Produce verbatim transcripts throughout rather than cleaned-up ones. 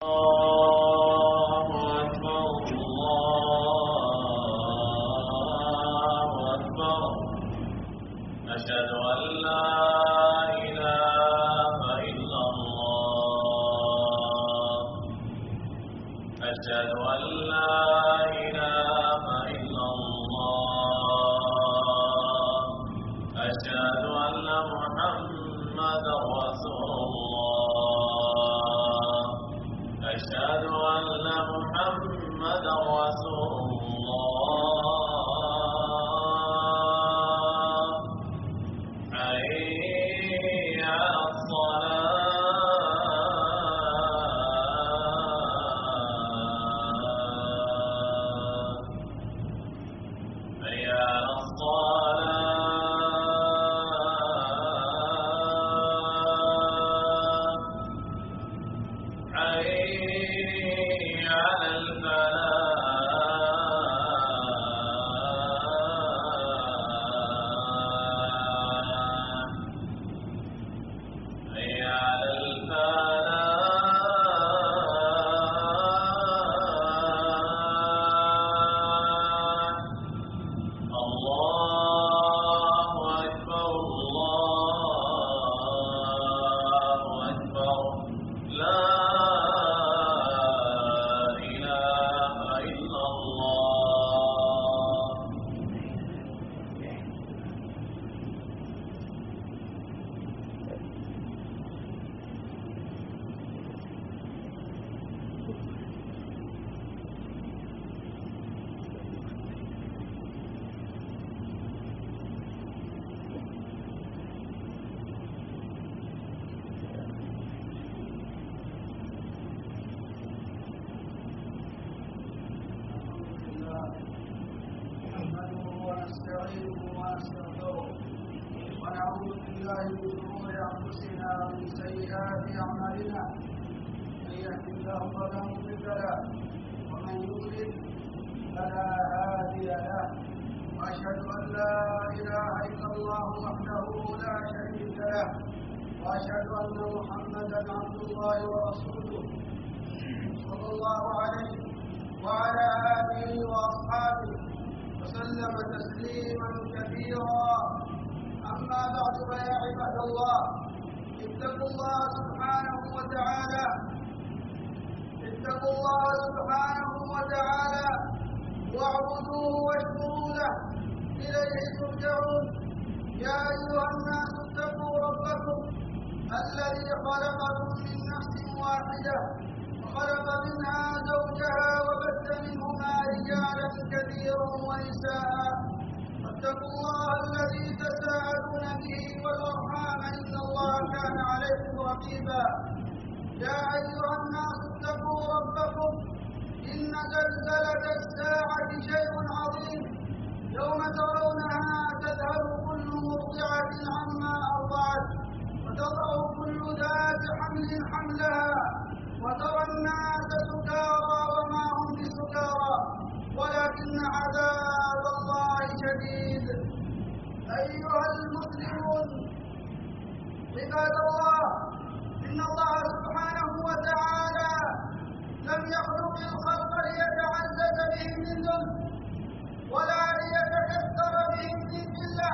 الله أكبر الله أكبر أشهد أن لا إله إلا الله أشهد أن لا إله إلا الله أشهد أن محمدا رسول الله أشهد أن محمدا رسول الله حي على الصلاة حي على الصلاة حي على الفلاح حي على الفلاح الله أكبر الله أكبر لا إله إلا الله نحمده ونستعينه ونستغفره ونعوذ بالله من شرور انفسنا ومن سيئات اعمالنا من يهده الله فلا مضل له ومن يضلل فلا هادي له واشهد ان لا اله الا الله وحده لا شريك له واشهد ان محمدا عبد الله ورسوله صلى الله عليه وعلى آله وأصحابه وسلم تسليما كثيرا أما بعد فيا عباد الله اتقوا الله سبحانه وتعالى اتقوا الله سبحانه وتعالى واعبدوه واشكروا له إليه ترجعون يا أيها الناس اتقوا ربكم الذي خلقكم من نفس واحدة وخلق منها زوجها وبث منهما رجالا كثيرا ونساء واتقوا الله الذي تساءلون به والارحام ان الله كان عليكم رقيبا يا ايها الناس اتقوا ربكم ان زلزله الساعه شيء عظيم يوم ترونها تذهل كل مرضعه عما ارضعت وتضع كل ذات حمل حملها وترى الناس سكارى وما هم بسكارى ولكن عذاب الله شديد أيها المسلمون عباد الله إن الله سبحانه وتعالى لم يخلق الخلق ليتعزز بهم من ذل ولا ليتكثر بهم من ذلة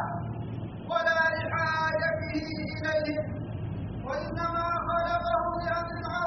ولا لحاجته إليهم وإنما خلقهم لأمر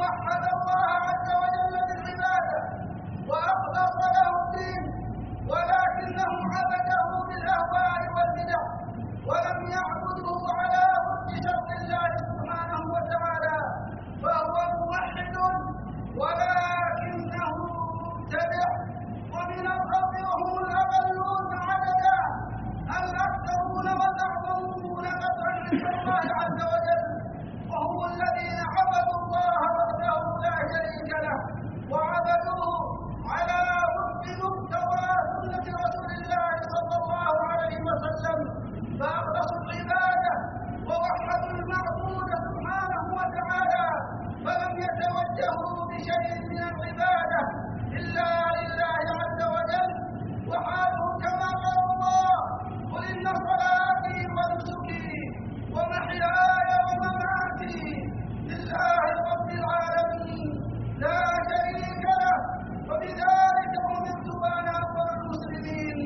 ووحد الله عز وجل بالعبادة وأخلص له الدين، ولكنهم عبدوه بالأهواء والبدع ولم يعبدوه على وفق شرع الله سبحانه وتعالى، فهو موحد ولكنه مبتدع. ومن الخلق وهم الأقلون عددا الأكثرون والأعظمون قدرا عند الله عز وجل، وهم الذين عبدوا الله وحده لا شريك له وعبدوه على وفق مقتضى سنة رسول الله صلى الله عليه وسلم، فأخلصوا العبادة ووحدوا المعبود سبحانه وتعالى، فلم يتوجهوا بشيء من العبادة إلا لله عز وجل. وحالهم كما قال الله: قل إن صلاتي ونسكي ومحياي ومماتي لله رب العالمين لا شريك له وبذلك أمرت وأنا أول المسلمين.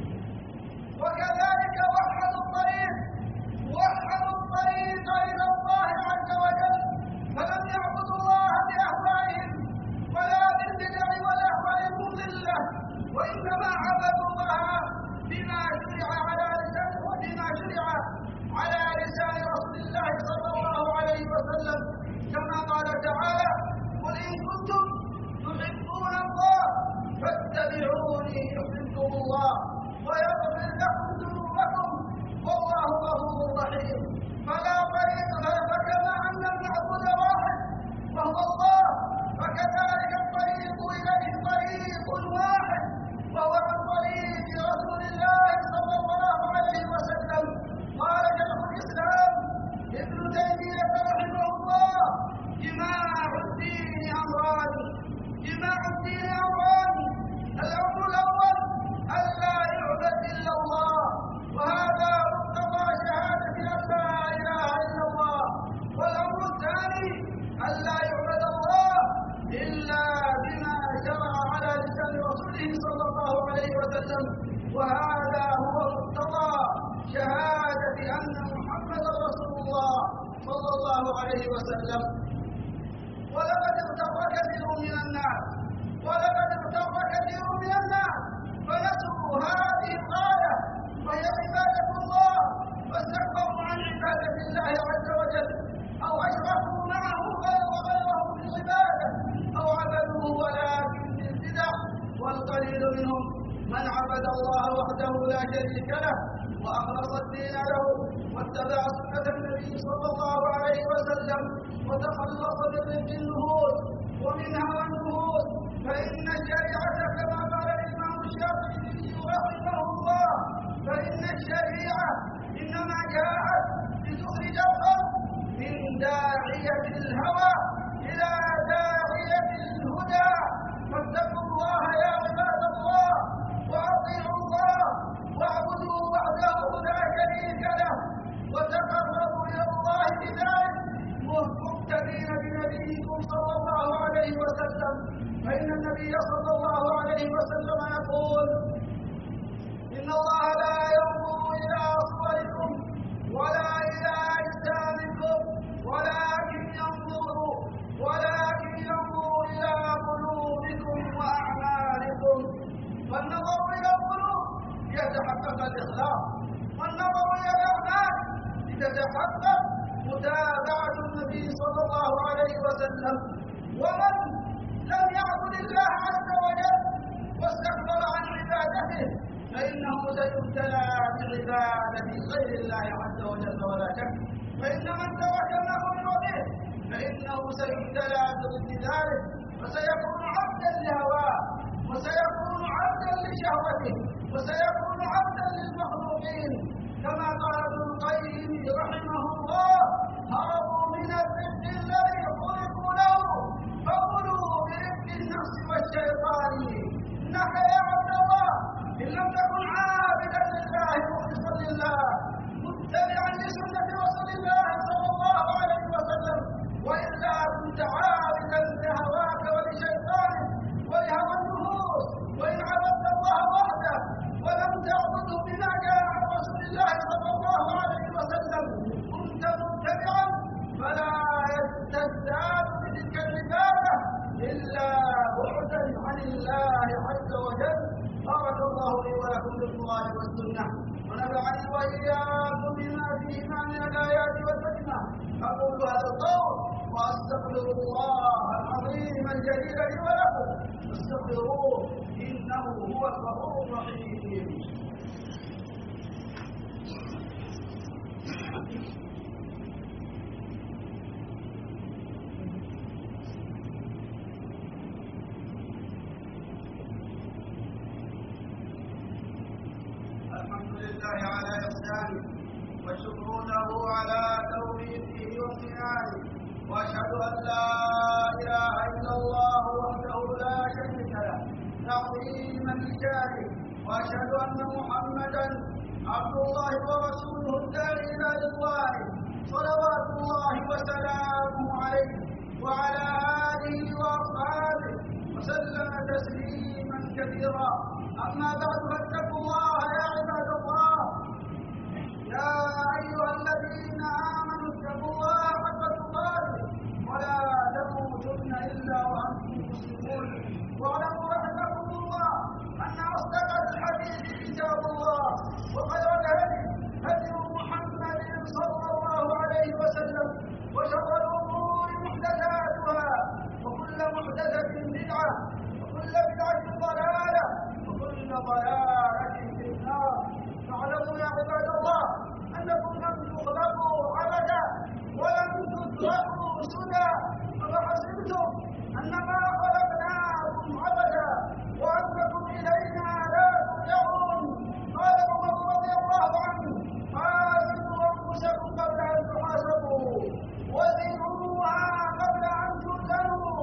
وكذلك وحدوا الطريق وحدوا الطريق إلى الله عز وجل، فلم يعبدوا الله بأهوائهم ولا بالبدع والأهواء المضلة، وإنما عبدوا الله بما شرع على لسان وبما شرع على لسان رسول الله صلى الله عليه وسلم، كما قال تعالى: قل إن كنتم تحبون الله فاتبعوني يحببكم الله ويغفر لكم ذنوبكم والله غفور رحيم. فلا طريق فكما أن المعبود واحد وهو الله، فكذلك الطريق إليه طريق واحد وهو عن طريق رسول الله صلى الله عليه وسلم. قال شيخ الإسلام ابن تيمية رحمه الله: جماع الدين أمران جماع الدين أمران الأمر الأول ألا يعبد إلا الله، وهذا مقتضى شهادة أن لا إله إلا الله. والأمر الثاني ألا يعبد الله إلا بما شرع على لسان رسوله صلى الله عليه وسلم، وهذا هو مقتضى شهادة أن محمدا رسول الله صلى الله عليه وسلم. ولقد اغتر كثير من الناس ولقد اغتر كثير من الناس فنسوا هذه الغاية وهي عبادة الله، واستكبروا عن عبادة الله عز وجل، أو أشركوا معه وغيره في العبادة، أو عبدوه ولكن بالبدع. والقليل منهم من عبد الله وحده لا شريك له وأخلص الدين له واتبع سنة النبي صلى الله عليه وسلم وتخلص من رزق النهوض ومن هوى النهوض. فإن الشريعة كما قال الإمام الشافعي رحمه الله: فإن الشريعة إنما جاءت لتخرج الخلق من داعية الهوى إلى داعية الهدى. فاتقوا الله يا عباد الله وأطيعوا الله واعبدوا وحده لا شريك له وتقربوا إلى الله بذلك مقتدين بنبيكم صلى الله عليه وسلم. فإن النبي صلى الله عليه وسلم يقول: إن الله لا ينظر إلى صوركم ولا إلى أجسامكم ولكن ينظر ولكن ينظر إلى قلوبكم وأعمالكم. فالنظر إلى القلوب يتحقق الإخلاص، والنظر إلى الأعمال لتتحقق متابعة النبي صلى الله عليه وسلم. ومن لم يعبد الله عز وجل واستكبر عن عبادته فإنه سيبتلى بعبادة غير الله عز وجل ولا شك. فإن من ترك النظر به فإنه سيبتلى بضد ذلك، وسيكون عبدا لهواه، وسيكون عبدا لشهوته، وسيكون عبدا للمخلوقين. كما قال ابن القيم رحمه الله: هربوا من الرزق الذي خلقوا له فكلوا برزق النفس والشيطان. إنك يا عبد الله إن لم تكن عابدا لله مخلصا لله متبعا لسنة رسول الله صلى الله عليه وسلم، وإلا كنت عابدا لهواك ولشيطانك ولهوى النفوس. وإن عبدت الله وحده ولم تعبده بما جاء عن رسول الله صلى الله عليه وسلم كنت والسنة ونفعني وإياكم بما فيهما من الآيات والحكمة أقول هذا القول وأستغفر الله العظيم الجليل لي ولكم فاستغفروه إنه هو الغفور الرحيم. الحمد لله على إحسانه والشكر له على توفيقه وامتنانه وأشهد أن لا إله إلا الله وحده لا شريك له تعظيما لشانه وأشهد أن محمدا عبد الله ورسوله الداعي إلى رضوانه صلوات الله وسلامه عليه وعلى آله وأصحابه وسلم تسليما كثيرا. أما بعد فاتقوا الله يا عباد الله يا أيها الذين آمنوا اتقوا الله حق تقاته ولا تموتن إلا وأنتم مسلمون واعلموا رحمكم الله أن أصدق الحديث كتاب الله وخير الهدي هدي محمد صلى الله عليه وسلم وشر الأمور محدثاتها وكل محدثة بدعة وكل بدعة ضلالة وكل ضلالة في النار. فاعلموا يا عباد الله أنكم لم تخلقوا عبدا ولم تتركوا سدى أفحسبتم أنما خلقناكم عبدا وأنكم إلينا لا ترجعون. قال عمر رضي الله عنه حاسبوا أنفسكم قبل أن تحاسبوا وزنوها قبل أن تزنوا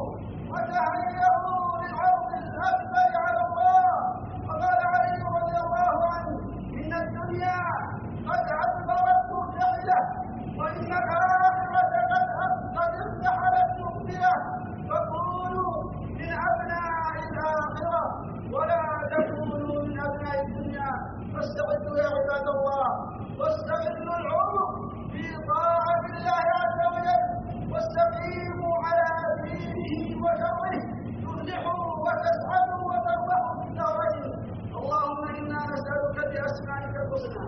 وتهيئوا للعرض الأكبر على الله. وقال علي رضي الله عنه إن الدنيا قد أدبرت مبتعدة وإن الآخرة قد قد ارتحلت مقبلة فكونوا من أبناء الآخرة ولا تكونوا من أبناء الدنيا. فاستعدوا يا عباد الله واستغلوا العمر في طاعة الله عز وجل واستقيموا على دينه وشره تفلحوا وتسعدوا وتربحوا في الدارين. اللهم إنا نسألك بأسمائك الحسنى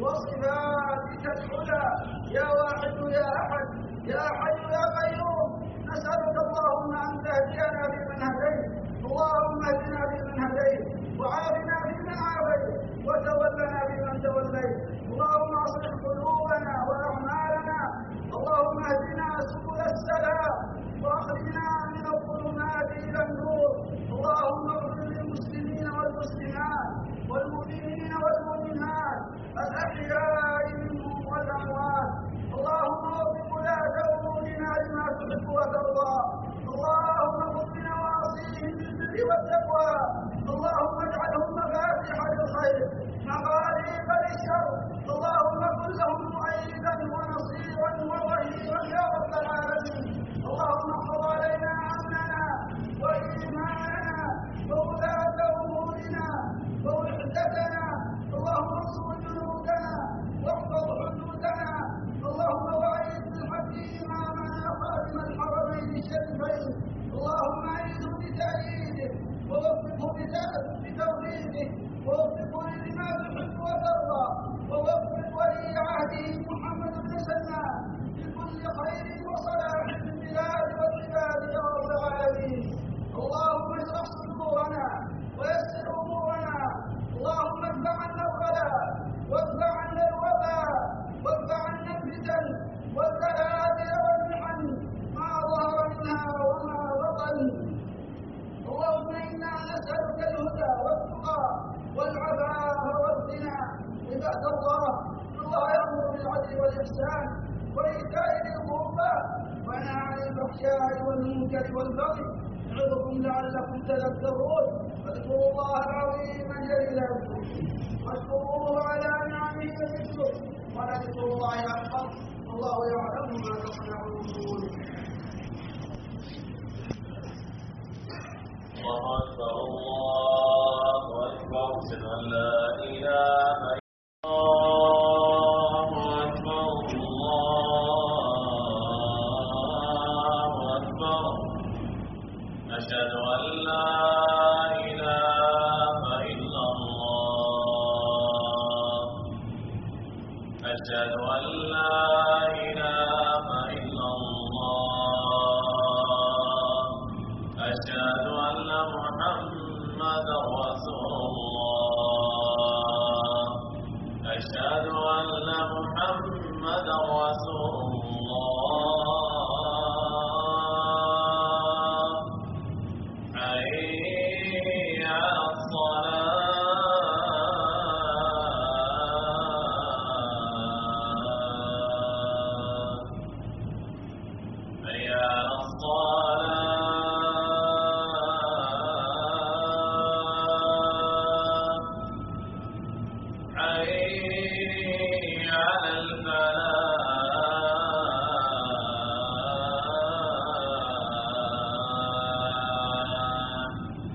وصفاتك العلى يا واحد يا أحد يا حي يا قيوم نسألك اللهم أن تهدينا فيمن هديت اللهم اهدنا فيمن هديت وعافنا فيمن عافيت وتولنا فيمن توليت. اللهم أصلح قلوبنا وأعمالنا اللهم اهدنا سبل السلام وأخرجنا من الظلمات إلى النور. اللهم اغفر للمسلمين والمسلمات والمؤمنين والمؤمنات الأحياء منهم والأموات. اللهم وفق ولاة أمورنا لما تحب وترضى. اللهم خذ بنواصيهم بالبر والتقوى. اللهم اجعلهم مفاتيح للخير مغاليق للشر. اللهم كن لهم مؤيدا ونصيرا وظهيرا يا رب العالمين. اللهم احفظ علينا أمننا وإيماننا وولاة أمورنا ووحدتنا. اللهم انصر جنودنا واحفظ حدودنا. اللهم وأيد بالحق إمامنا خادم الحرمين الشريفين. اللهم أعيذه بتأييده ووفقه بتوفيقه ووفقه لما تحب وترضى ووفق ولي عهده محمد بن سلمان بكل خير وصلاح في البلاد والعباد يا رب العالمين. اللهم اشرح صدورنا ويسر امورنا. اللهم ادفع عنا البلاء وادفع عنا الوباء وادفع عنا الفتن والزلازل والمحن ما ظهر منها وما بطن. اللهم انا نسالك الهدى والتقى والعفاف والغنى. عباد الله الله يامر بالعدل والاحسان وايتاء ذي القربى وينهى عن الفحشاء والمنكر والبغي يعظكم لعلكم تذكرون. فاذكروا الله العظيم الجليل يذكركم واشكروه على نعمه يزدكم ولذكر الله اكبر والله يعلم ما تصنعون. الله أكبر الله أكبر أشهد أن لا إله إلا الله أكبر الله أكبر أشهد أن لا إله إلا الله أشهد أن لا إله إلا الله أشهد أن محمدا رسول الله أشهد أن محمدا رسول الله حي على الصلاة حي على الصلاة حي على الفلاح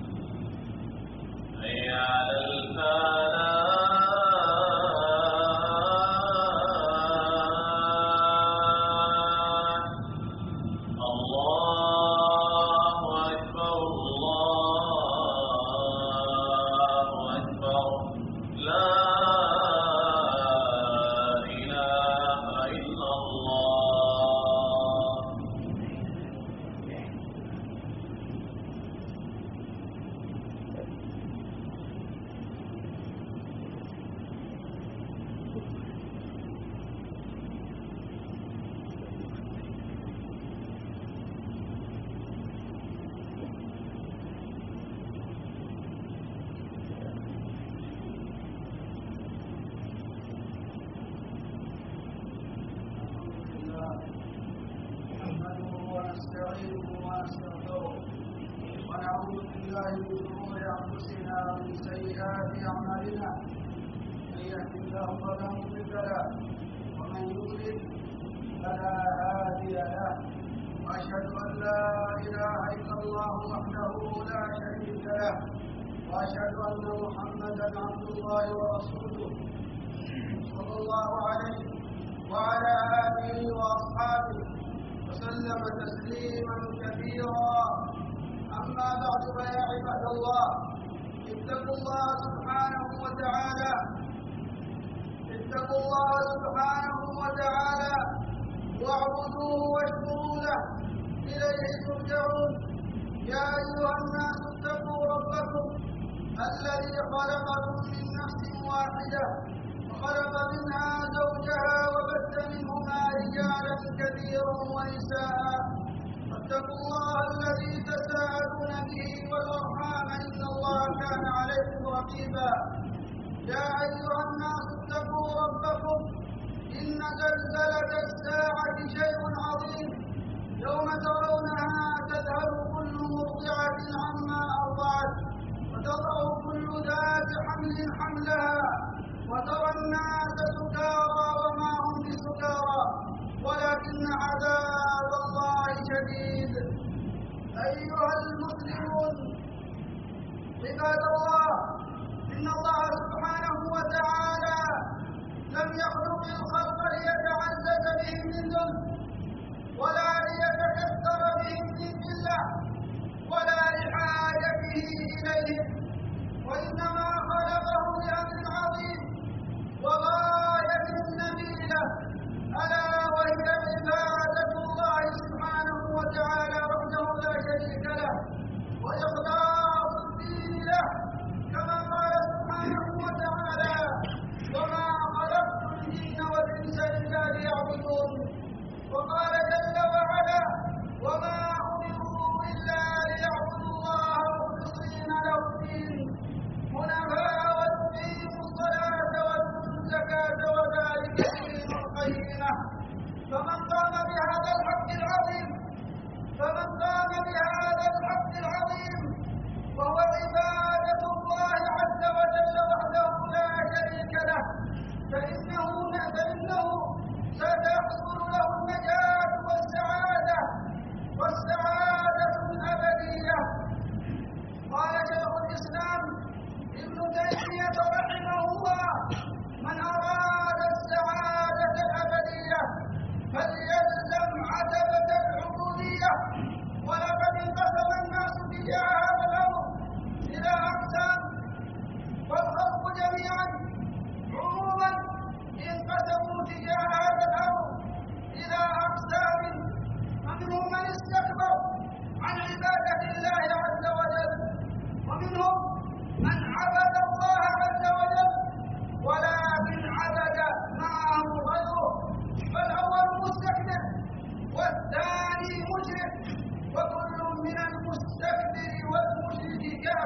حي على الفلاح الله أكبر الله أكبر لا إله إلا الله نحمده ونستعينه ونستغفره ونعوذ بالله من شرور انفسنا ومن سيئات اعمالنا من يهد الله فلا مضل له ومن يضلل فلا هادي له واشهد ان لا اله الا الله وحده لا شريك له واشهد ان محمدا عبد الله ورسوله صلى الله عليه وعلى آله وأصحابه وسلم تسليما كثيرا أما بعد فيا عباد الله اتقوا الله سبحانه وتعالى اتقوا الله سبحانه وتعالى واعبدوه واشكروا له إليه ترجعون يا أيها الناس اتقوا ربكم الذي خلقكم من نفس واحدة وخلق منها زوجها وبث منهما رجالا كثيرا ونساء واتقوا الله الذي تساءلون به والارحام ان الله كان عليكم رقيبا يا ايها الناس اتقوا ربكم ان زلزله الساعه شيء عظيم يوم ترونها تذهل كل مرضعه عما ارضعت وتضع كل ذات حمل حملها وترى الناس سكارى وما هم بسكارى ولكن عذاب الله شديد أيها المسلمون عباد الله إن الله سبحانه وتعالى لم يخلق الخلق ليتعزز بهم من ذل ولا ليتكثر بهم من ذلة ولا لحاجته إليهم وإنما خلقهم لأمر عظيم وغاية نبيلة ألا وهي عبادة الله سبحانه وتعالى وحده لا شريك له وإخلاص الدين له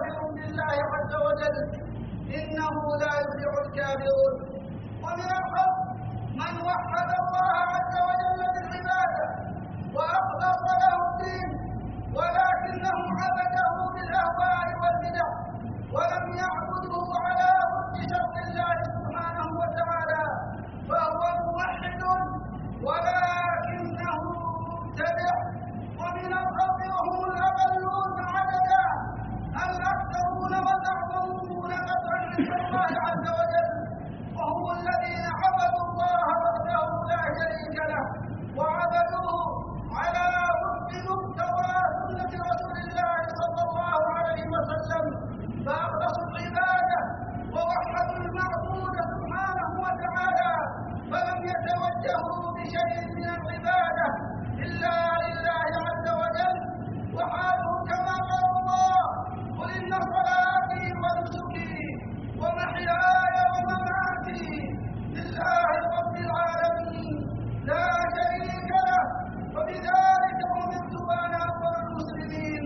كافر بالله عز وجل، إنه لا يفلح الكافرون. ومن الحق من وحد الله عز وجل بالعبادة وأخلص له الدين، ولكنهم عبده بالأهواء والبدع ولم يعبده على وفق شرع الله سبحانه وتعالى، فهو موحد ولكنه مبتدع. ومن الخلق وهم الأقلون عددا الأكثرون والأعظمون قدرا عند الله عز وجل، وهم الذين عبدوا الله وحده لا شريك له، وعبدوه على وفق مقتضى سنة رسول الله صلى الله عليه وسلم، فأخلصوا العبادة ووحدوا المعبود سبحانه وتعالى، فلم يتوجهوا بشيء من العبادة إلا لله عز وجل. وحالهم كما قال الله: قل إن صلاتي ونسكي ومحياي ومماتي لله رب العالمين لا شريك له، وبذلك أمرت وأنا أول المسلمين.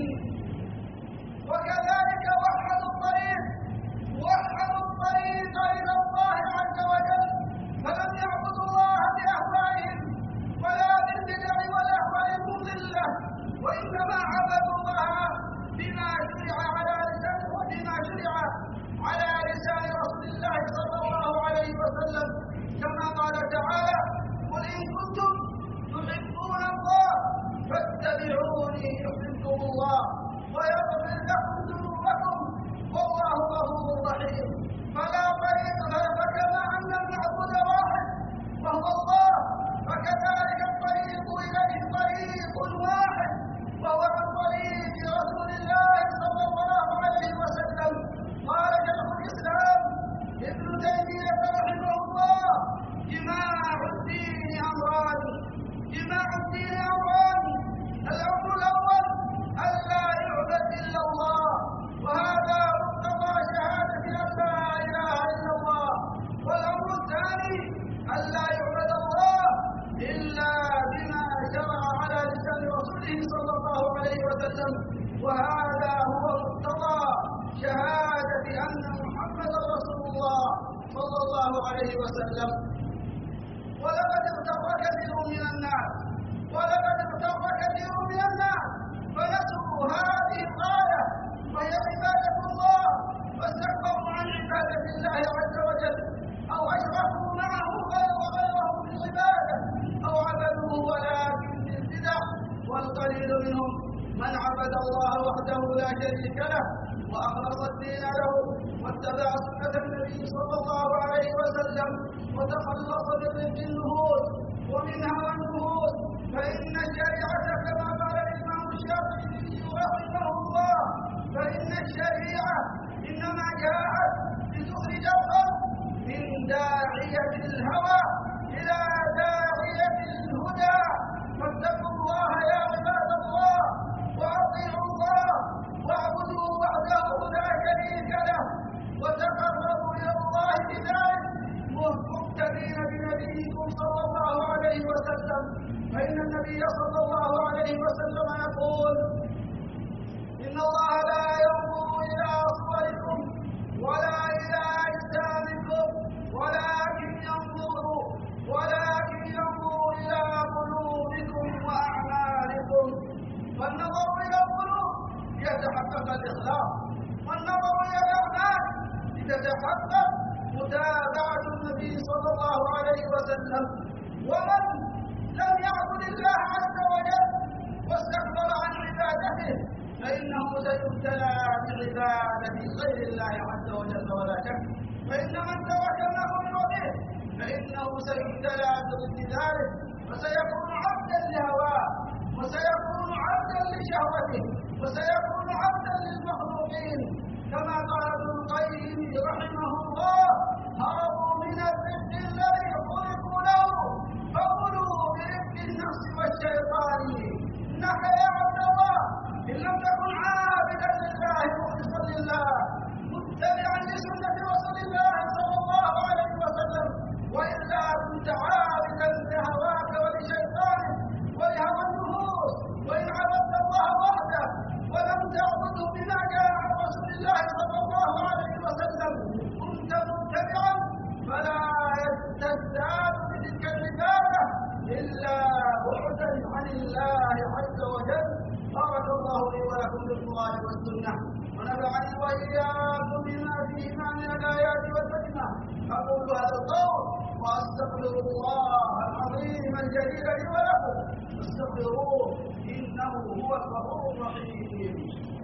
وكذلك وحدوا الطريق وحدوا الطريق إلى الله عز وجل، فلم يعبدوا الله بأهوائهم ولا بالبدع والأهواء المضلة، وإنما عبدوا الله بما شرع على لسان وبما شرع على لسان رسول الله صلى الله عليه وسلم، كما قال تعالى: قل إن كنتم تحبون الله فاتبعوني يحببكم الله ويغفر لكم ذنوبكم والله غفور رحيم. فلا طريق، فكما أن المعبود واحد وهو الله، فكذلك الطريق إليه طريق واحد وهو عن طريق رسول الله صلى الله عليه وسلم. قال شيخ الإسلام ابن تيمية رحمه الله: جماع الدين أمران جماع الدين أمران الأمر الأول ألا يعبد إلا الله، وهذا مقتضى شهادة أن لا إله إلا الله. والأمر الثاني ألا يعبد الله إلا بما شرع على لسان رسوله صلى الله عليه وسلم، وهذا هو مقتضى شهادة أن محمدا رسول الله صلى الله عليه وسلم. ولقد اغتر كثير من الناس ولقد اغتر كثير من الناس فنسوا هذه الغاية وهي عبادة الله، فاستكبروا عن عبادة الله عز وجل، أو أشركوا معه غير غيره في العبادة، أو عبدوه ولكن بالبدع. والقليل منهم من عبد الله وحده لا شريك له وأخلص الدين له واتبع سنة النبي صلى الله عليه وسلم وتخلص من رزق النهوض ومن هوى النهوض. فإن الشريعة كما قال الإمام الشافعي رحمه الله: فإن الشريعة إنما جاءت لتخرج الخلق من داعية الهوى إلى داعية الهدى. فاتقوا الله يا عباد الله وأطيعوا الله واعبدوا وحده لا شريك له وتقربوا إلى الله بذلك مقتدين بنبيكم صلى الله عليه وسلم. فإن النبي صلى الله عليه وسلم يقول: إن الله لا ينظر إلى صوركم ولا إلى أجسامكم ولكن ينظر ولكن ينظر إلى قلوبكم وأعمالكم. فالنظر إلى القلوب يتحقق الإخلاص، والنظر إلى الأعمال لتتحقق متابعة النبي صلى الله عليه وسلم. ومن لم يعبد الله عز وجل واستكبر عن عبادته فإنه سيبتلى بعبادة غير الله عز وجل ولا شك. فإن من ترك الأمر به فإنه سيبتلى بضد ذلك، فسيكون عبدا لهواه وسيكون عبدا لشهوته وسيكون عبدا للمخلوقين، كما قال ابن القيم رحمه الله: هربوا من الرزق الذي خلقوا له فقلوا برزق النفس والشيطان. إنك يا عبد الله إن لم تكن عابدا لله مخلصا لله متبعا لسنة رسول الله صلى الله عليه وسلم، وإلا كنت عابدا لهواك ولشيطانك ولهوى النفوس. وإن عبدت الله وحده ولم تعبده بما جاء عن رسول الله عز وجل. بارك الله لي ولكم بالقرآن والسنة، ونفعني وإياكم بما فيهما من الآيات والحكمة. أقول هذا القول وأستغفر الله العظيم الجليل لي ولكم، فاستغفروه إنه هو الغفور الرحيم.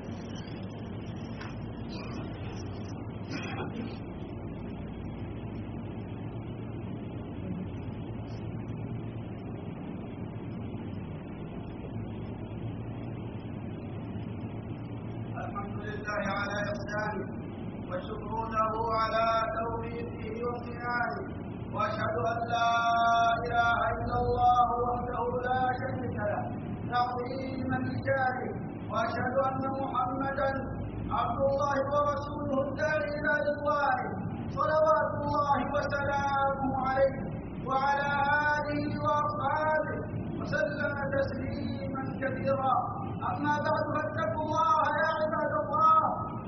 الحمد لله على إحسانه، والشكر له على توفيقه وامتنانه، وأشهد أن لا إله إلا الله وحده لا شريك له تعظيما لشانه، وأشهد أن محمدا عبد الله ورسوله الداعي إلى رضوانه، صلوات الله وسلامه عليه وعلى آله وأصحابه وسلم تسليما كثيرا. أما بعد فاتقوا الله يا عباد الله،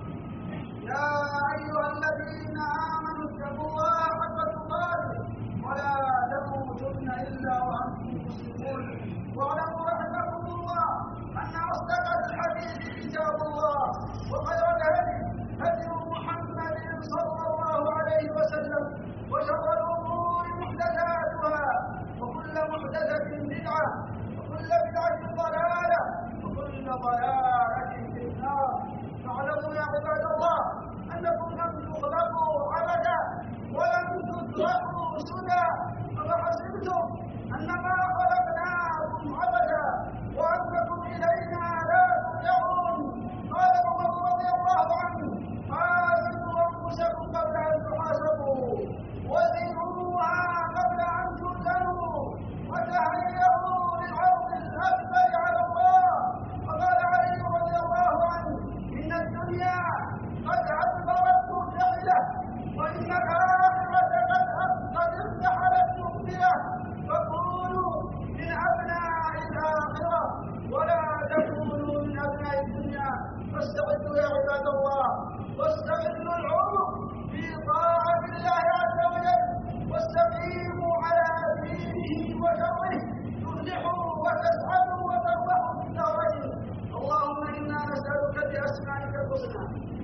يا أيها الذين آمنوا اتقوا الله حق تقاته ولا تموتن إلا وأنتم مسلمون. واعلموا رحمكم الله أن أصدق الحديث كتاب الله، وخير الهدي هدي محمد صلى الله عليه وسلم، وشر الأمور محدثاتها، وكل محدثة بدعة، وكل بدعة ضلالة، وكل ضلالة في النار. فاعلموا يا عباد الله أنكم لم تخلقوا عبدا ولم تتركوا سدى، أفحسبتم أنما خلقناكم عبدا وأنكم إلينا لا ترجعون. قال عمر رضي الله عنه: حاسبوا أنفسكم قبل أن تحاسبوا، وزنوها قبل أن تزنوا، وتهيئوا للعرض الأكبر على الله. وقال علي رضي الله عنه: إن الدنيا قد أدبرت مرتحلة، وإن الآخرة قد ارتحلت مقبلة، فكونوا من أبناء الآخرة ولا تكونوا من أبناء الدنيا. فاستعدوا يا عباد الله، واستغلوا العمر في طاعة الله عز وجل، واستقيموا على دينه وشره، تفلحوا وتسعدوا وتربحوا في الدارين. اللهم إنا نسألك بأسمائك الحسنى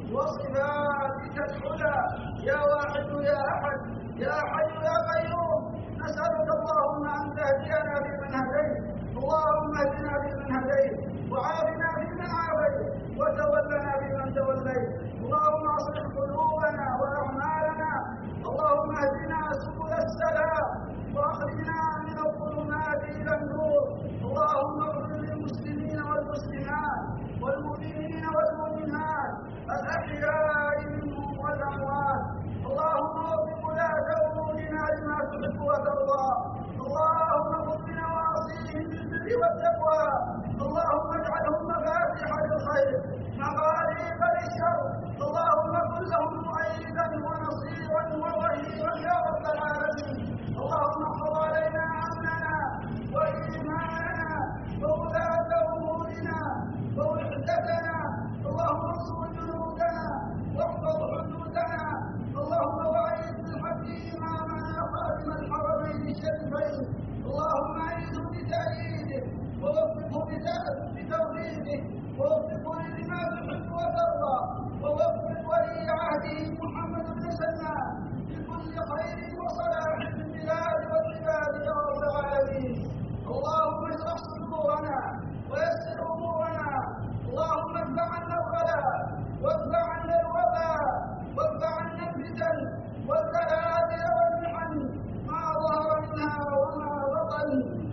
وصفاتك العلى، يا واحد يا أحد يا حي يا قيوم، نسألك اللهم أن تهدينا فيمن هديت، اللهم اهدنا فيمن هديت، وعافنا فيمن عافيت، وتولنا فيمن توليت. اللهم اصلح قلوبنا وأعمالنا، اللهم اهدنا سبل السلام واخرجنا من الظلمات إلى النور. اللهم اغفر للمسلمين والمسلمات والمؤمنين والمؤمنات الأحياء منهم والأموات. اللهم وفق ولاة أمورنا لما تحب وترضى. اللهم خذ بنواصيهم بالبر والتقوى. اللهم اجعلهم مفاتيح للخير مغاليق للشر. اللهم كن لهم مؤيدا ونصيرا وظهيرا يا رب العالمين. اللهم احفظ علينا امننا وايماننا وولاة امورنا ووحدتنا. اللهم انصر جنودنا واحفظ حدودنا. اللهم واعد بالحق امامنا خاتم الحرمين الشريفين. اللهم اعيذه بتأييده ووفقه بتوفيقه، ووفقه لما تحب وترضى، ووفق ولي عهده محمد بن سلمان بكل خير وصلاح في البلاد والعباد يا رب العالمين. اللهم اشرح صدورنا ويسر امورنا. اللهم ادفع عنا الغلاء، وادفع عنا الوباء، وادفع عنا الفتن والزلازل والمحن ما ظهر منها وما بطن.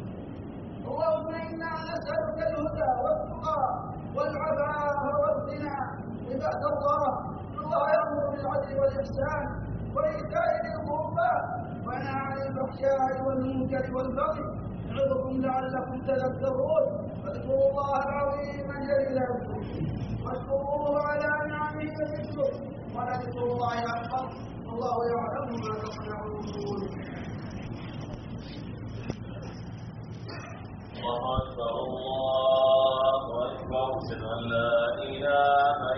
اللهم انا نسالك الهدى والتقى والعفاف والغنى. عباد الله، الله يامر بالعدل والاحسان وايتاء ذي القربى وينهى عن الفحشاء والمنكر والبغي، يعظكم لعلكم تذكرون. فاذكروا الله العظيم الجليل يذكركم، واشكروه على نعمه يزدكم، ولذكر الله اكبر، والله يعلم ما تصنعون. الله أكبر